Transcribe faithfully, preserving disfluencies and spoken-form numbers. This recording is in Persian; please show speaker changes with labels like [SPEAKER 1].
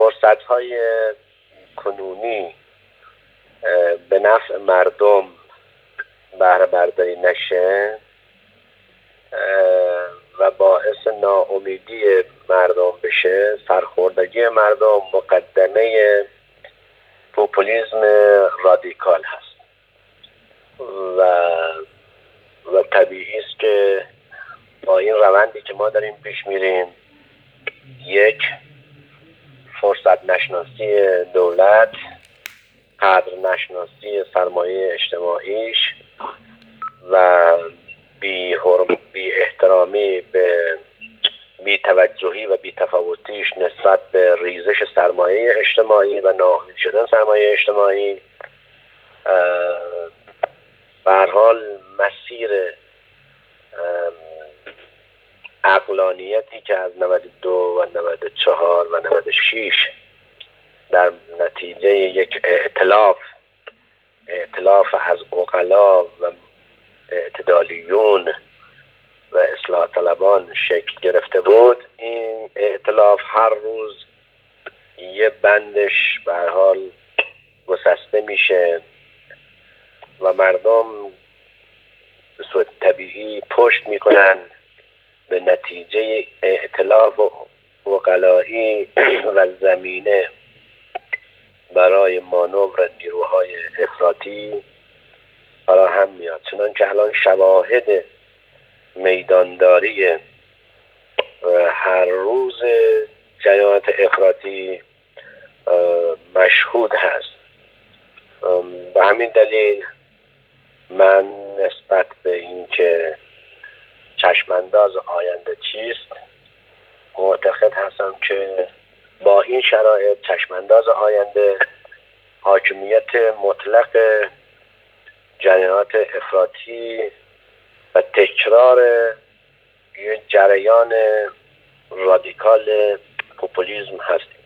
[SPEAKER 1] فرصت‌های کنونی به نفع مردم بهره برداری نشه و باعث ناامیدی مردم بشه، سرخوردگی مردم مقدمه پوپولیسم رادیکال هست و و طبیعی است که با این روندی که ما داریم پیش میریم، یک، فرصت نشناسی دولت، قدر نشناسی سرمایه اجتماعیش و بی, بی احترامی به بی توجهی و بی تفاوتیش نسبت به ریزش سرمایه اجتماعی و ناامید شدن سرمایه اجتماعی به هر حال مسیر عقلانیتی که از نود و دو و نود و چهار و نود و شش در نتیجه یک ائتلاف ائتلاف از عقلا و اعتدالیون و اصلاح طلبان شکل گرفته بود، این ائتلاف هر روز یه بندش به هر حال گسسته میشه و مردم به صورت طبیعی پشت میکنن به نتیجه ائتلاف عقلایی و زمینه برای مانور نیروهای افراطی فراهم میاد. چنانکه الان شواهد میدانداری هر روز جریانات افراطی مشهود هست. به همین دلیل من نسبت به این که چشمانداز آینده چیست معتقد هستم که با این شرایط چشمانداز آینده حاکمیت مطلق جریانات افراطی و تکرار یه جریان رادیکال پوپولیسم هست.